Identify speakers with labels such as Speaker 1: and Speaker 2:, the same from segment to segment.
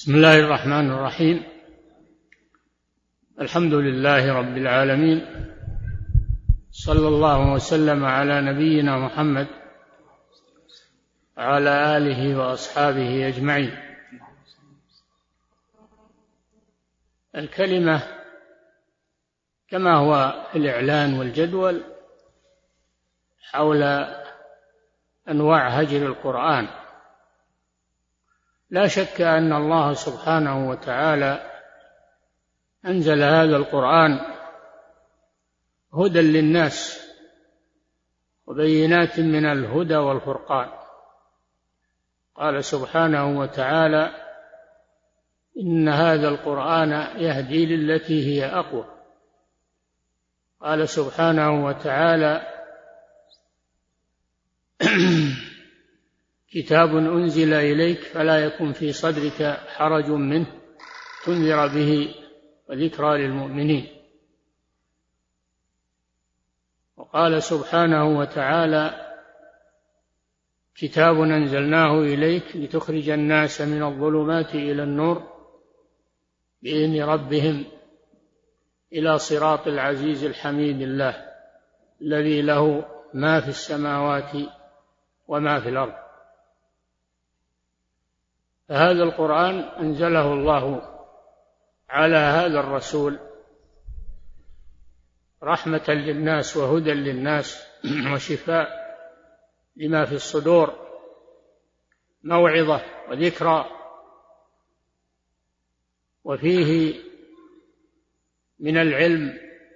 Speaker 1: بسم الله الرحمن الرحيم. الحمد لله رب العالمين، صلى الله وسلم على نبينا محمد وعلى آله وأصحابه أجمعين. الكلمة كما هو في الإعلان والجدول حول أنواع هجر القرآن. لا شك أن الله سبحانه وتعالى أنزل هذا القرآن هدى للناس وبينات من الهدى والفرقان. قال سبحانه وتعالى: إن هذا القرآن يهدي للتي هي أقوى. قال سبحانه وتعالى: كتاب أنزل إليك فلا يكن في صدرك حرج منه تنذر به وذكرى للمؤمنين. وقال سبحانه وتعالى: كتاب أنزلناه إليك لتخرج الناس من الظلمات إلى النور بإذن ربهم إلى صراط العزيز الحميد الله الذي له ما في السماوات وما في الأرض. فهذا القرآن أنزله الله على هذا الرسول رحمة للناس وهدى للناس وشفاء لما في الصدور، موعظة وذكرى، وفيه من العلم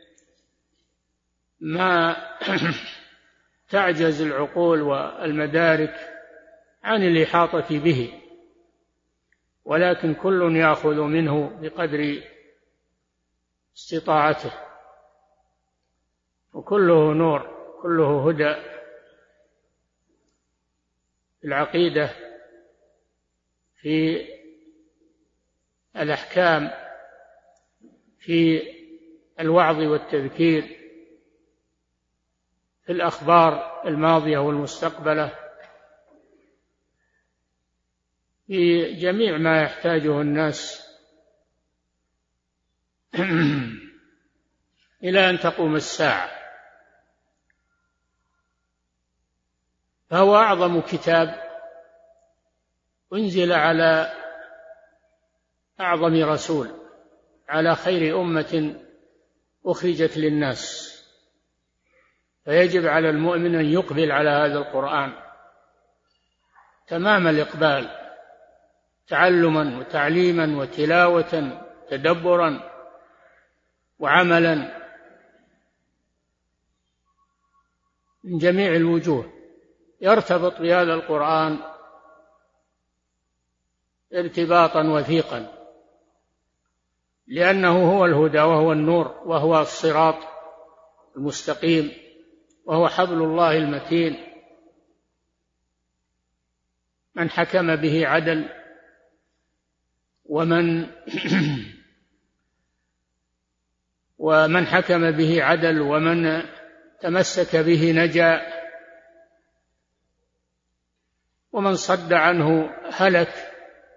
Speaker 1: ما تعجز العقول والمدارك عن الإحاطة به، ولكن كل يأخذ منه بقدر استطاعته، وكله نور، كله هدى في العقيدة، في الأحكام، في الوعظ والتذكير، في الأخبار الماضية والمستقبلة، في جميع ما يحتاجه الناس إلى أن تقوم الساعة. فهو أعظم كتاب أنزل على أعظم رسول، على خير أمة أخرجت للناس. فيجب على المؤمن أن يقبل على هذا القرآن تمام الإقبال، تعلما وتعليما وتلاوة، تدبرا وعملا من جميع الوجوه. يرتبط بهذا القرآن ارتباطا وثيقا، لأنه هو الهدى وهو النور وهو الصراط المستقيم وهو حبل الله المتين. من حكم به عدل، ومن حكم به عدل، ومن تمسك به نجا، ومن صد عنه هلك.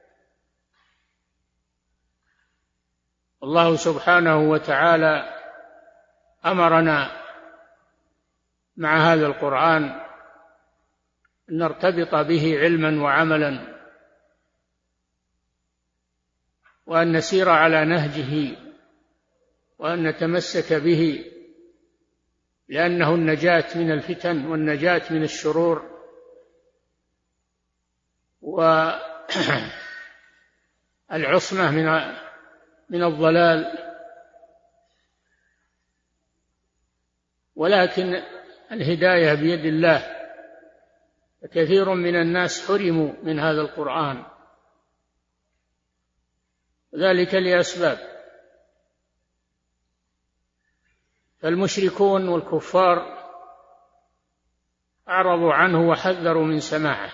Speaker 1: الله سبحانه وتعالى أمرنا مع هذا القرآن أن نرتبط به علما وعملا، وأن نسير على نهجه، وأن نتمسك به، لأنه النجاة من الفتن والنجاة من الشرور والعصمة من الضلال. ولكن الهداية بيد الله، وكثير من الناس حرموا من هذا القرآن، ذلك لأسباب. فالمشركون والكفار أعرضوا عنه وحذروا من سماعه،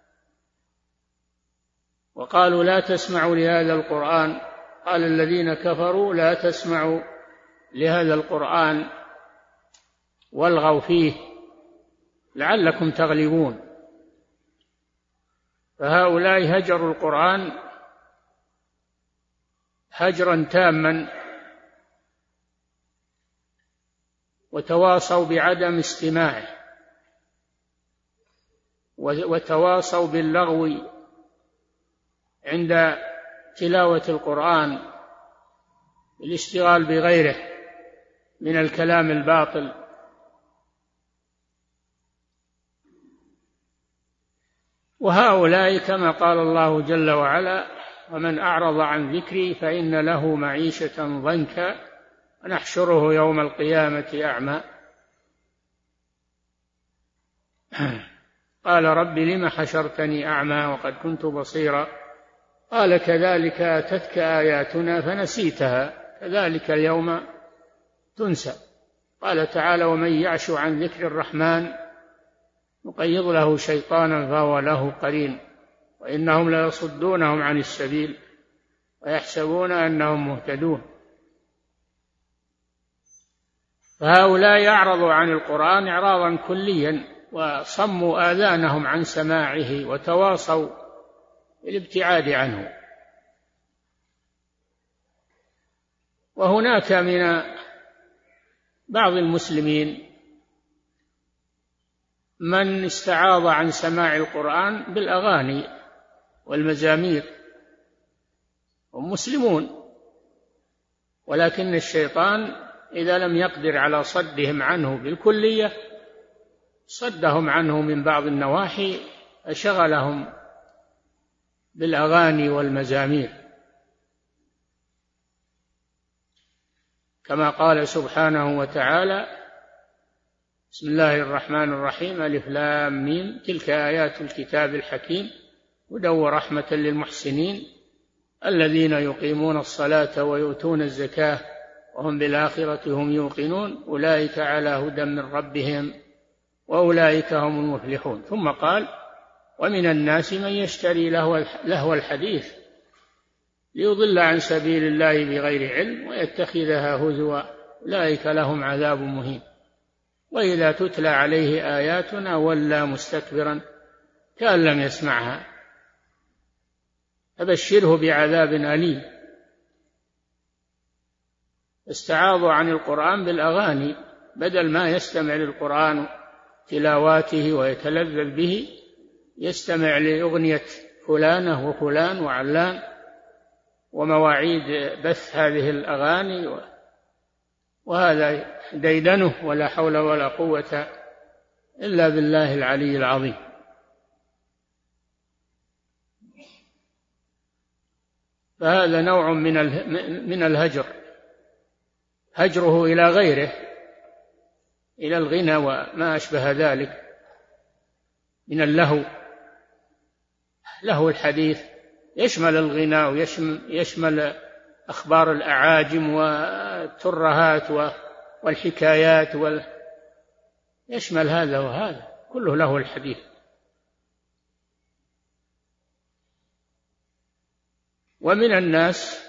Speaker 1: وقالوا: لا تسمعوا لهذا القرآن. قال الذين كفروا: لا تسمعوا لهذا القرآن والغوا فيه لعلكم تغلبون. فهؤلاء هجروا القرآن هجرا تاما، وتواصوا بعدم استماعه، وتواصوا باللغو عند تلاوة القرآن، الاشتغال بغيره من الكلام الباطل. وهؤلاء كما قال الله جل وعلا: ومن أعرض عن ذكري فإن له معيشة ضنكا ونحشره يوم القيامة أعمى. قال: رب لم حشرتني أعمى وقد كنت بصيرا. قال: كذلك أتتك آياتنا فنسيتها كذلك اليوم تنسى. قال تعالى: ومن يعش عن ذكر الرحمن نقيض له شيطانا فهو له قرين وإنهم ليصدونهم عن السبيل ويحسبون أنهم مهتدون. فهؤلاء يعرضوا عن القرآن إعراضا كليا، وصموا آذانهم عن سماعه، وتواصوا بالابتعاد عنه. وهناك من بعض المسلمين من استعاض عن سماع القرآن بالأغاني والمزامير، هم مسلمون، ولكن الشيطان إذا لم يقدر على صدهم عنه بالكلية صدهم عنه من بعض النواحي، فشغلهم بالأغاني والمزامير، كما قال سبحانه وتعالى: بسم الله الرحمن الرحيم، ألف لام ميم، تلك آيات الكتاب الحكيم هدى ورحمة للمحسنين الذين يقيمون الصلاة ويؤتون الزكاة وهم بالآخرة هم يوقنون أولئك على هدى من ربهم وأولئك هم المفلحون. ثم قال: ومن الناس من يشتري لهو الحديث ليضل عن سبيل الله بغير علم ويتخذها هزوا أولئك لهم عذاب مهين وإذا تتلى عليه آياتنا ولى مستكبرا كأن لم يسمعها فبشره بعذاب أليم. استعاضوا عن القرآن بالأغاني، بدل ما يستمع للقرآن تلاواته ويتلذذ به يستمع لأغنية فلانة وفلان وعلان ومواعيد بث هذه الأغاني، وهذا ديدنه ولا حول ولا قوة إلا بالله العلي العظيم. فهذا نوع من الهجر، هجره إلى غيره، إلى الغنى وما أشبه ذلك من اللهو. لهو الحديث يشمل الغنى ويشمل أخبار الأعاجم والترهات والحكايات يشمل هذا وهذا كله له الحديث. ومن الناس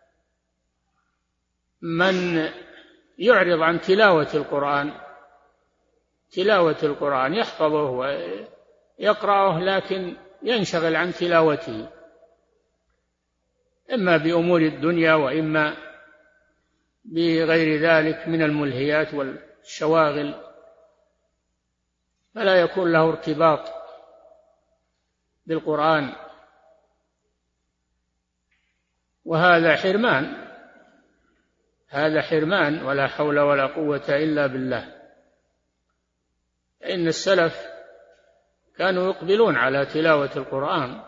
Speaker 1: من يعرض عن تلاوة القرآن يحفظه ويقرأه لكن ينشغل عن تلاوته، إما بأمور الدنيا وإما بغير ذلك من الملهيات والشواغل، فلا يكون له ارتباط بالقرآن، وهذا حرمان ولا حول ولا قوة إلا بالله. إن السلف كانوا يقبلون على تلاوة القرآن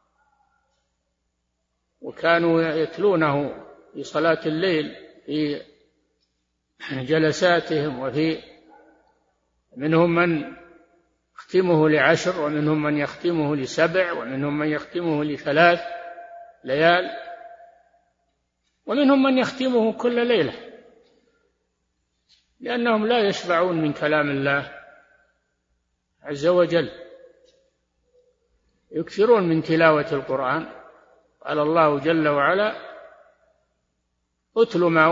Speaker 1: وكانوا يتلونه في صلاة الليل في جلساتهم، منهم من يختمه ل10 ومنهم من يختمه ل7 ومنهم من يختمه ل3 ليال ومنهم من يختمه كل ليلة، لأنهم لا يشبعون من كلام الله عز وجل، يكثرون من تلاوة القرآن. قال الله جل وعلا: اتل ما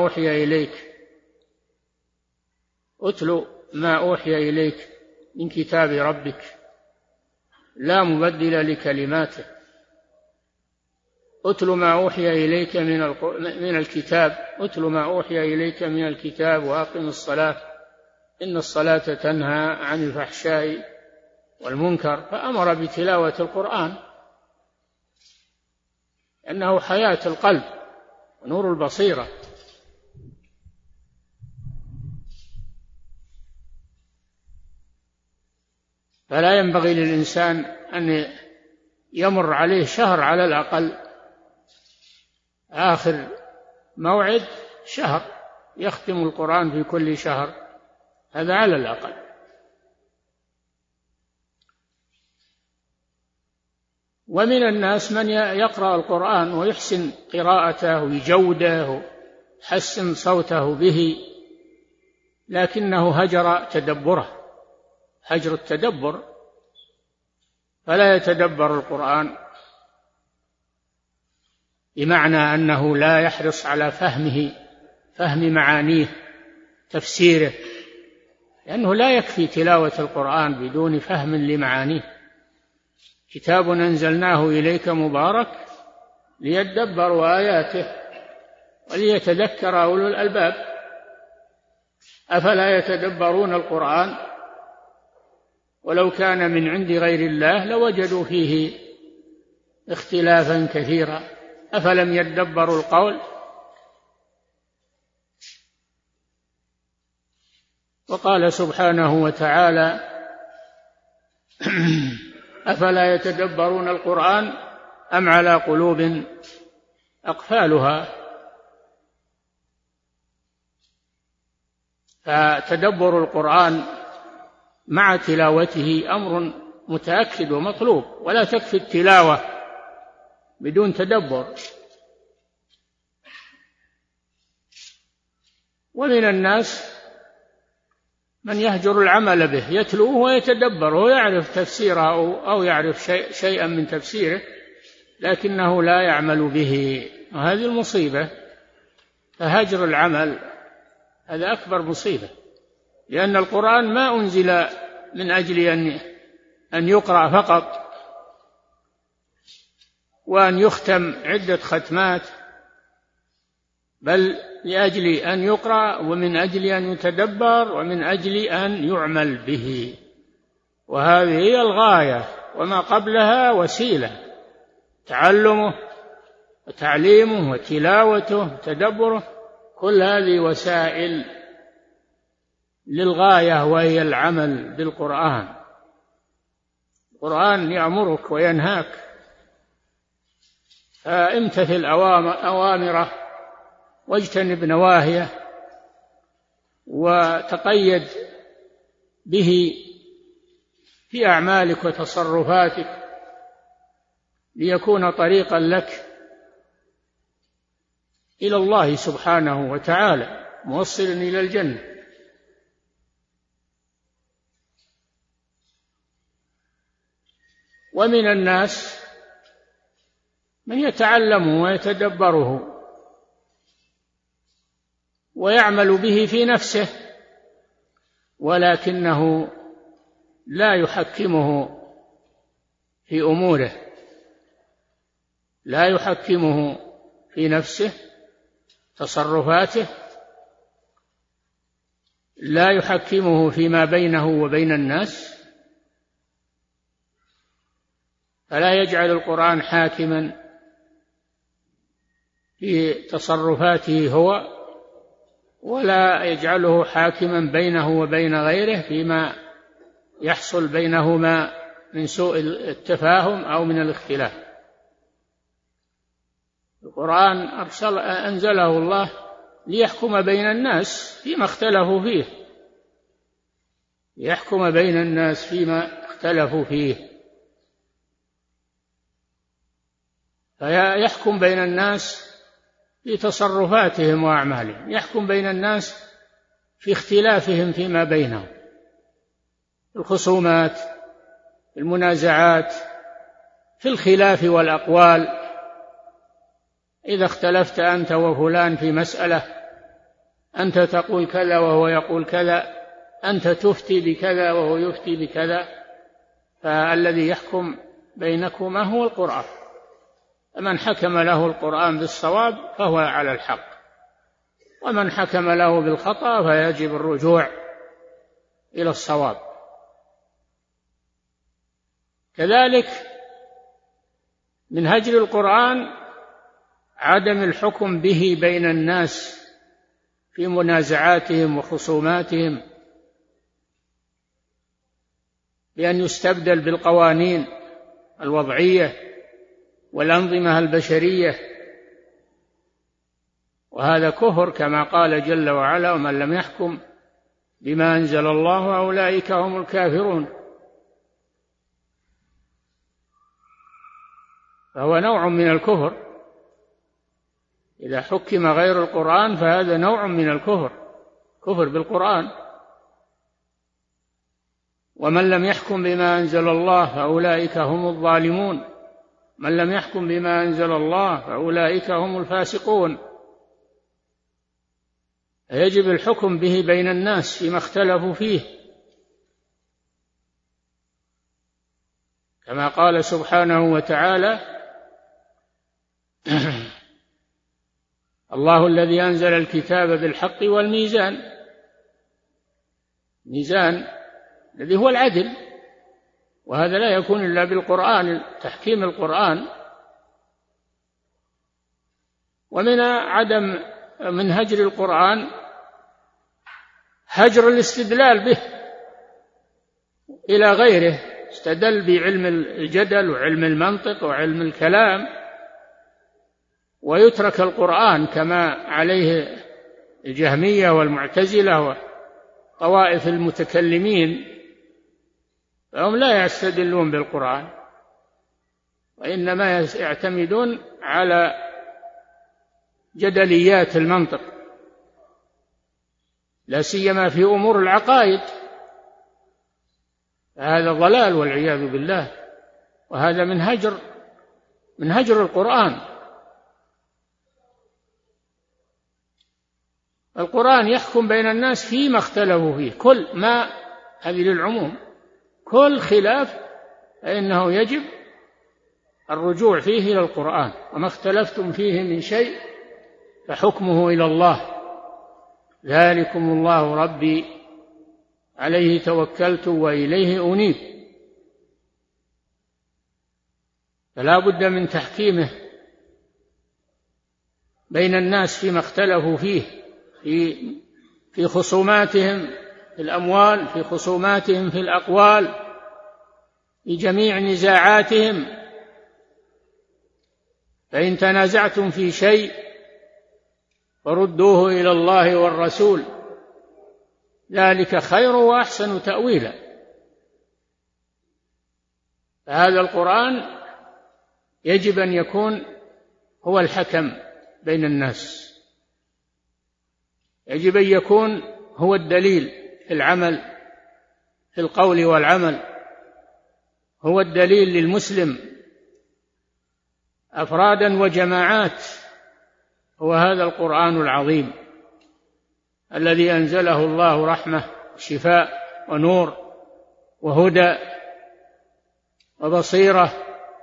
Speaker 1: أوحي إليك من كتاب ربك لا مبدل لكلماته أتل ما أوحي إليك من الكتاب، أتل ما أوحي إليك من الكتاب وأقم الصلاة إن الصلاة تنهى عن الفحشاء والمنكر. فأمر بتلاوة القرآن لأنه حياة القلب ونور البصيرة. فلا ينبغي للإنسان أن يمر عليه شهر على الأقل، آخر موعد شهر يختم القرآن في كل شهر، هذا على الأقل. ومن الناس من يقرأ القرآن ويحسن قراءته ويجوده ويحسن صوته به، لكنه هجر تدبره، هجر التدبر، فلا يتدبر القرآن، بمعنى أنه لا يحرص على فهم معانيه، تفسيره، لأنه لا يكفي تلاوة القرآن بدون فهم لمعانيه. كتاب أنزلناه إليك مبارك ليدبروا آياته وليتذكر أولو الألباب. أفلا يتدبرون القرآن؟ ولو كان من عند غير الله لوجدوا فيه اختلافا كثيرا، أفلم يدبروا القول؟ وقال سبحانه وتعالى: أفلا يتدبرون القرآن أم على قلوب أقفالها. فتدبر القرآن مع تلاوته أمر متأكد ومطلوب، ولا تكفي التلاوة بدون تدبر. ومن الناس من يهجر العمل به، يتلوه ويتدبر ويعرف تفسيره أو يعرف شيئا من تفسيره، لكنه لا يعمل به، وهذه المصيبة. فهجر العمل هذا أكبر مصيبة، لأن القرآن ما أنزل من أجل أن يقرأ فقط وأن يختم عدة ختمات، بل لأجل أن يقرأ، ومن أجل أن يتدبر، ومن أجل أن يعمل به، وهذه هي الغاية، وما قبلها وسيلة، تعلمه وتعليمه وتلاوته وتدبره، كل هذه وسائل للغاية، وهي العمل بالقرآن. القرآن يأمرك وينهاك، فامتثل أوامره واجتنب نواهيه، وتقيد به في أعمالك وتصرفاتك، ليكون طريقا لك إلى الله سبحانه وتعالى، موصلا إلى الجنة. ومن الناس من يتعلمه ويتدبره ويعمل به في نفسه، ولكنه لا يحكمه في أموره، لا يحكمه في نفسه، تصرفاته، لا يحكمه فيما بينه وبين الناس، فلا يجعل القرآن حاكما في تصرفاته هو، ولا يجعله حاكما بينه وبين غيره فيما يحصل بينهما من سوء التفاهم أو من الاختلاف. القرآن أنزله الله ليحكم بين الناس فيما اختلفوا فيه، ليحكم بين الناس فيما اختلفوا فيه، فيحكم بين الناس في تصرفاتهم وأعمالهم، يحكم بين الناس في اختلافهم فيما بينهم، الخصومات، المنازعات، في الخلاف والأقوال. إذا اختلفت أنت وفلان في مسألة، أنت تقول كذا وهو يقول كذا، أنت تفتي بكذا وهو يفتي بكذا، فالذي يحكم بينكما هو القرآن. من حكم له القرآن بالصواب فهو على الحق، ومن حكم له بالخطأ فيجب الرجوع إلى الصواب. كذلك من هجر القرآن عدم الحكم به بين الناس في منازعاتهم وخصوماتهم بأن يستبدل بالقوانين الوضعية والأنظمة البشرية، وهذا كفر كما قال جل وعلا: ومن لم يحكم بما أنزل الله أولئك هم الكافرون. فهو نوع من الكفر، إذا حكم غير القرآن فهذا نوع من الكفر، كفر بالقرآن. ومن لم يحكم بما أنزل الله فأولئك هم الظالمون، من لم يحكم بما أنزل الله فأولئك هم الفاسقون. يجب الحكم به بين الناس فيما اختلفوا فيه، كما قال سبحانه وتعالى: الله الذي أنزل الكتاب بالحق والميزان، ميزان الذي هو العدل، وهذا لا يكون إلا بالقرآن، تحكيم القرآن. من هجر القرآن هجر الاستدلال به إلى غيره، استدل بعلم الجدل وعلم المنطق وعلم الكلام، ويترك القرآن كما عليه الجهمية والمعتزلة وطوائف المتكلمين، فهم لا يستدلون بالقرآن وإنما يعتمدون على جدليات المنطق، لا سيما في أمور العقائد. هذا ضلال والعياذ بالله، وهذا من هجر القرآن. القرآن يحكم بين الناس فيما اختلفوا فيه، كل ما، هذه للعموم، كل خلاف فإنه يجب الرجوع فيه إلى القرآن، وما اختلفتم فيه من شيء فحكمه إلى الله، ذلكم الله ربي عليه توكلت وإليه أنيب. فلا بد من تحكيمه بين الناس فيما اختلفوا فيه في خصوماتهم في الأموال، في خصوماتهم في الأقوال، في جميع نزاعاتهم. فإن تنازعتم في شيء فردوه إلى الله والرسول، ذلك خير وأحسن تأويلا. فهذا القرآن يجب أن يكون هو الحكم بين الناس، يجب أن يكون هو الدليل في العمل، في القول والعمل، هو الدليل للمسلم أفرادا وجماعات. هو هذا القرآن العظيم الذي أنزله الله رحمة شفاء ونور وهدى وبصيرة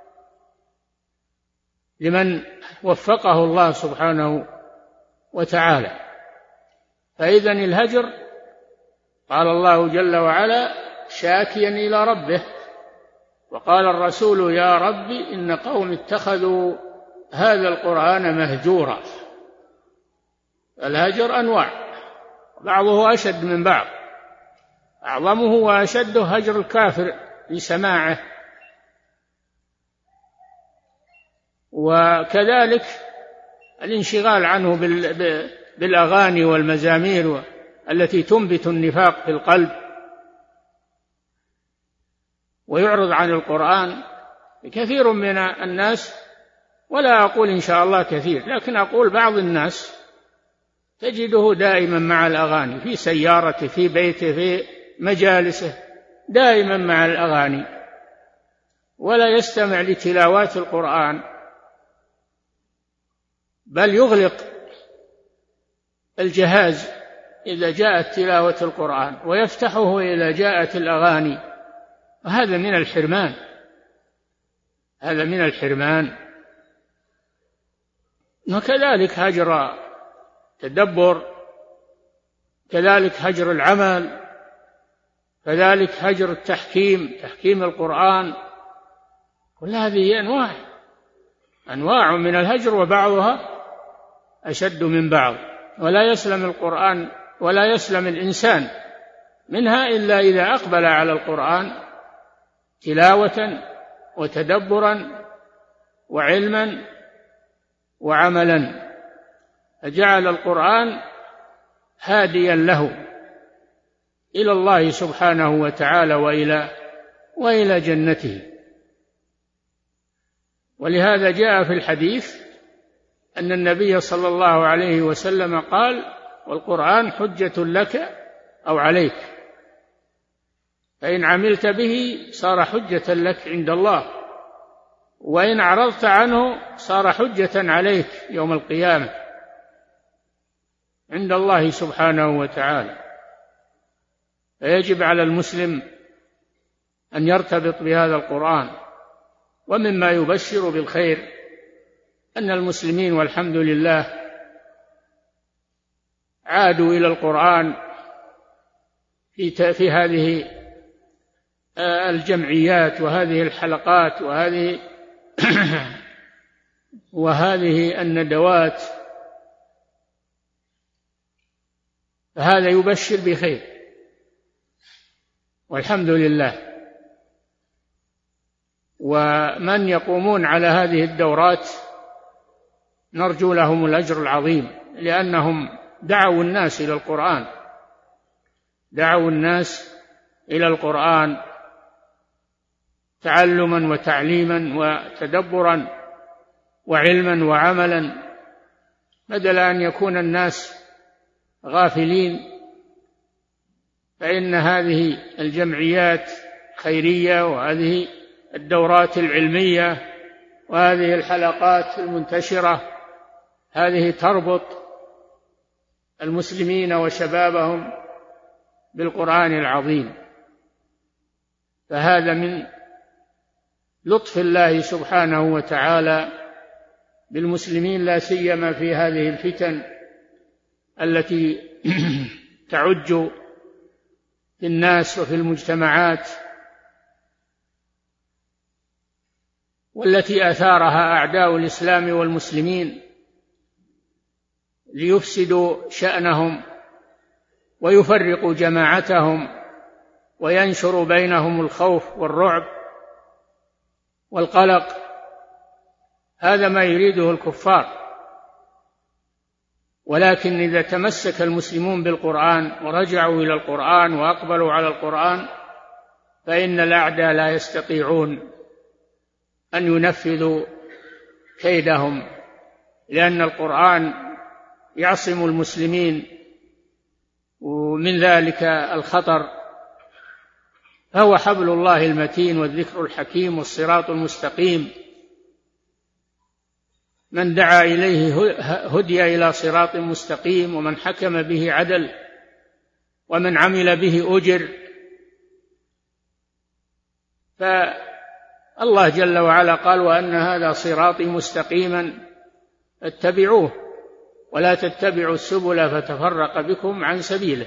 Speaker 1: لمن وفقه الله سبحانه وتعالى. فإذن الهجر، قال الله جل وعلا شاكيا إلى ربه: وقال الرسول يا رب إن قوم اتخذوا هذا القرآن مهجورا. الهجر أنواع، بعضه أشد من بعض، أعظمه وأشده هجر الكافر لسماعه، وكذلك الانشغال عنه بالأغاني والمزامير التي تنبت النفاق في القلب، ويعرض عن القرآن. كثير من الناس، ولا أقول إن شاء الله كثير، لكن أقول بعض الناس تجده دائما مع الأغاني، في سيارته، في بيته، في مجالسه، دائما مع الأغاني، ولا يستمع لتلاوات القرآن، بل يغلق الجهاز إذا جاءت تلاوة القرآن ويفتحه إذا جاءت الأغاني. وهذا من الحرمان، هذا من الحرمان. وكذلك هجر تدبر، كذلك هجر العمل، كذلك هجر التحكيم، تحكيم القرآن. كل هذه أنواع من الهجر، وبعضها أشد من بعض، ولا يسلم القرآن ولا يسلم الإنسان منها إلا إذا أقبل على القرآن تلاوة وتدبرا وعلما وعملا، فجعل القرآن هاديا له إلى الله سبحانه وتعالى وإلى جنته. ولهذا جاء في الحديث أن النبي صلى الله عليه وسلم قال: والقرآن حجة لك أو عليك، فإن عملت به صار حجة لك عند الله، وإن أعرضت عنه صار حجة عليك يوم القيامة عند الله سبحانه وتعالى. فيجب على المسلم أن يرتبط بهذا القرآن. ومما يبشر بالخير أن المسلمين والحمد لله عادوا إلى القرآن في هذه الجمعيات وهذه الحلقات وهذه الندوات، فهذا يبشر بخير والحمد لله. ومن يقومون على هذه الدورات نرجو لهم الأجر العظيم، لأنهم دعوا الناس إلى القرآن، دعوا الناس إلى القرآن تعلما وتعليما وتدبرا وعلما وعملا، بدل أن يكون الناس غافلين. فإن هذه الجمعيات خيرية، وهذه الدورات العلمية، وهذه الحلقات المنتشرة، هذه تربط المسلمين وشبابهم بالقرآن العظيم. فهذا من لطف الله سبحانه وتعالى بالمسلمين، لا سيما في هذه الفتن التي تعج في الناس وفي المجتمعات، والتي أثارها أعداء الإسلام والمسلمين ليفسدوا شأنهم ويفرقوا جماعتهم وينشروا بينهم الخوف والرعب والقلق. هذا ما يريده الكفار. ولكن إذا تمسك المسلمون بالقرآن ورجعوا إلى القرآن وأقبلوا على القرآن، فإن الأعداء لا يستطيعون أن ينفذوا كيدهم، لأن القرآن يعصم المسلمين من ذلك الخطر. فهو حبل الله المتين والذكر الحكيم والصراط المستقيم، من دعا إليه هدي إلى صراط مستقيم، ومن حكم به عدل، ومن عمل به أجر. فالله جل وعلا قال: وأن هذا صراطي مستقيما فاتبعوه ولا تتبعوا السبل فتفرق بكم عن سبيله.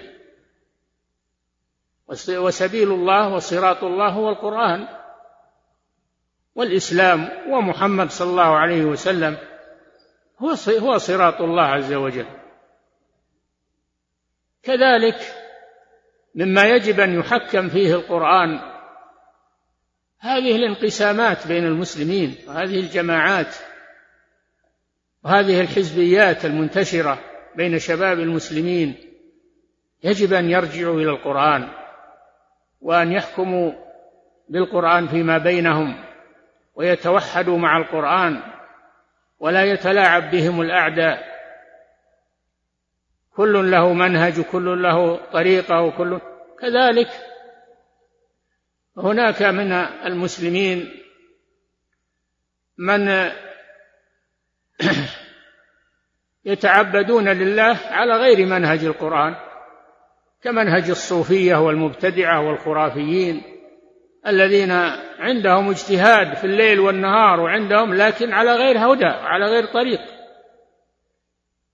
Speaker 1: وسبيل الله وصراط الله هو القرآن والإسلام، ومحمد صلى الله عليه وسلم هو صراط الله عز وجل. كذلك مما يجب أن يحكم فيه القرآن هذه الانقسامات بين المسلمين، وهذه الجماعات، وهذه الحزبيات المنتشرة بين شباب المسلمين. يجب أن يرجعوا إلى القرآن وأن يحكموا بالقرآن فيما بينهم، ويتوحدوا مع القرآن، ولا يتلاعب بهم الأعداء. كل له منهج، وكل له طريقة، وكل كذلك. هناك من المسلمين من يتعبدون لله على غير منهج القرآن، كمنهج الصوفية والمبتدعة والخرافيين، الذين عندهم اجتهاد في الليل والنهار، وعندهم لكن على غير هدى، على غير طريق،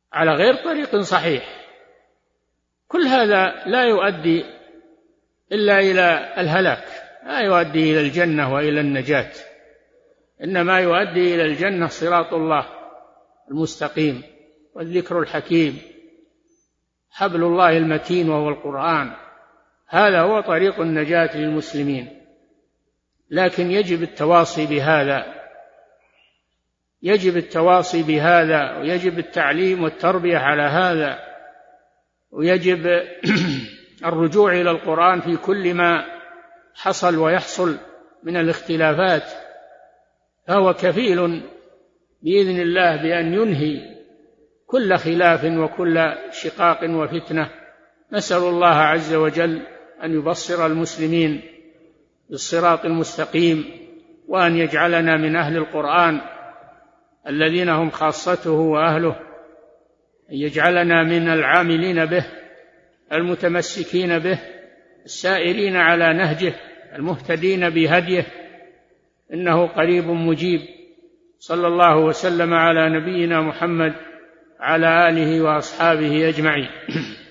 Speaker 1: على غير طريق صحيح. كل هذا لا يؤدي إلا إلى الهلاك، لا يؤدي إلى الجنة وإلى النجاة، إنما يؤدي إلى الجنة صراط الله المستقيم والذكر الحكيم، حبل الله المتين وهو القرآن، هذا هو طريق النجاة للمسلمين. لكن يجب التواصي بهذا، ويجب التعليم والتربية على هذا، ويجب الرجوع إلى القرآن في كل ما حصل ويحصل من الاختلافات، فهو كفيل بإذن الله بأن ينهي كل خلاف وكل شقاق وفتنة. نسأل الله عز وجل أن يبصر المسلمين بالصراط المستقيم، وأن يجعلنا من أهل القرآن الذين هم خاصته وأهله، أن يجعلنا من العاملين به المتمسكين به السائرين على نهجه المهتدين بهديه، إنه قريب مجيب. صلى الله وسلم على نبينا محمد على آله وأصحابه أجمعين.